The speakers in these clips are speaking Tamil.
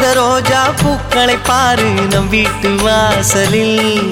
ஆனந்த ரோஜா பூக்களை பாரு நம் வீட்டு வாசலில்.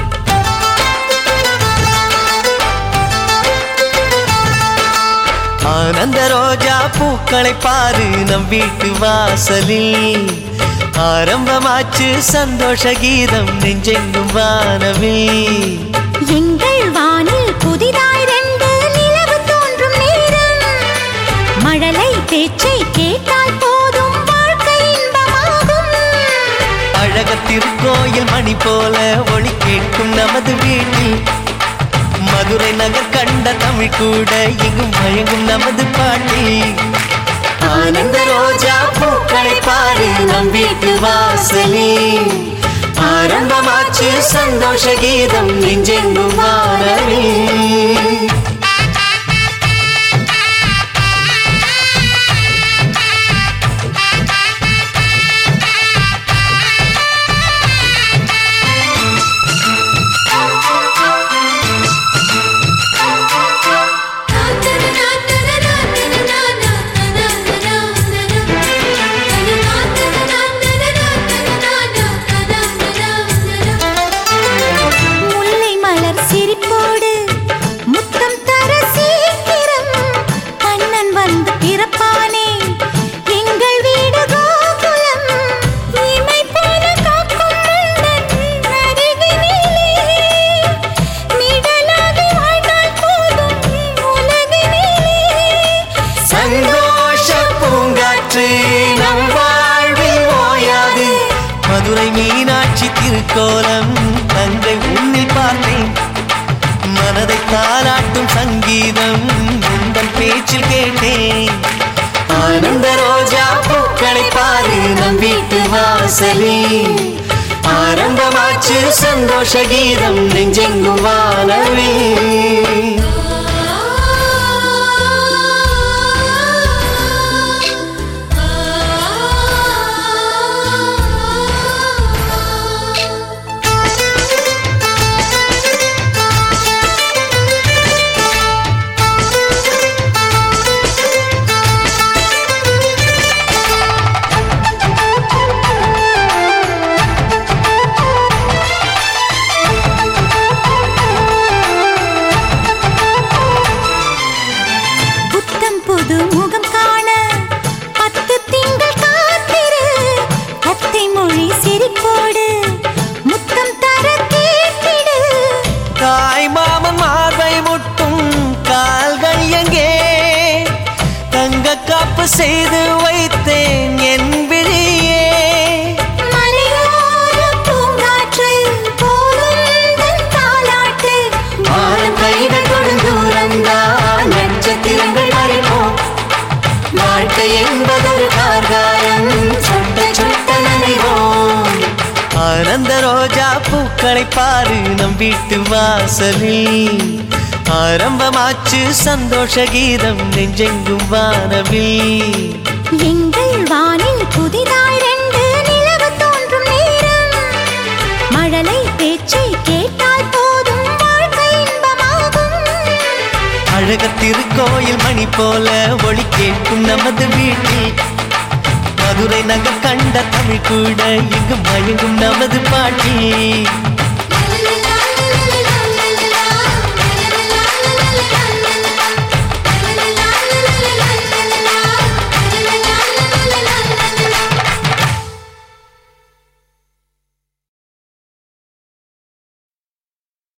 ஆனந்த ரோஜா பூக்களை பாரு நம் வீட்டு வாசலில். ஆரம்பமாச்சு சந்தோஷ கீதம் நெஞ்செங்கும் வானவில். எங்கள் வானில் புதிதாய் 2 நிலவு தோன்றும் நேரம். மழலை பேச்சை கேட்டால் போதும் வாழ்க்கை இன்பமாகும். அழகத்திருக்கோயில் மணி போல ஒளி கேட்கும் நமது வீட்டில். மதுரை நகர் கண்ட தமிழ் கூட எங்கும் மயங்கும் நமது பாட்டில். ஆனந்த ரோஜா பூக்களை பாரு நம் வீட்டு வாசலில். ஆரம்பமாச்சு சந்தோஷ கீதம் நெஞ்செங்கும் வானவில். மதுரை மீனாட்சி திருக்கோலம் தங்கை உன்னில் பார்த்தேன். மனதை தாலாட்டும் சங்கீதம் உந்தன் பேச்சில் கேட்டேன். ஆனந்த ரோஜா பூக்களை பாரு நம் வீட்டு வாசலில். ஆரம்பமாச்சு சந்தோஷ கீதம் நெஞ்செங்கும் வானவில். முகம் காண 10 திங்கள் காத்திரு. அத்தை மொழி சிரிப்போடு முத்தம் தர கேட்டிடு. தாய் மாமன் மார்பை முட்டும் கால்கள் எங்கே? தங்க காப்பு செய்து வைத்தேன் என் விழியே. மலையோர பூங்காற்று போலும் தாலாட்டு. வானம் கைகள் கொடுந்தூரந்தான் நட்சத்திரங்கள் மறைப்போம். வாழ்க்கை என்பதொரு கார்காரம் சொட்ட சொட்ட நனைவோம். ஆனந்த ரோஜா பூக்களை பாரு நம் வீட்டு வாசலில். ஆரம்பமாச்சு சந்தோஷ கீதம் நெஞ்செங்கும் வானவில். எங்கள் வானில் புதிதாய் 2 நிலவு தோன்றும் நேரம். மழலை பேச்சை கேட்டால் போதும் வாழ்க்கை இன்பமாகும். அழகத்திருக்கோயில் மணி போல ஒளி கேட்கும் நமது வீட்டில். மதுரை நகர் கண்ட தமிழ் கூட இங்கு மயங்கும் நமது பாட்டில்.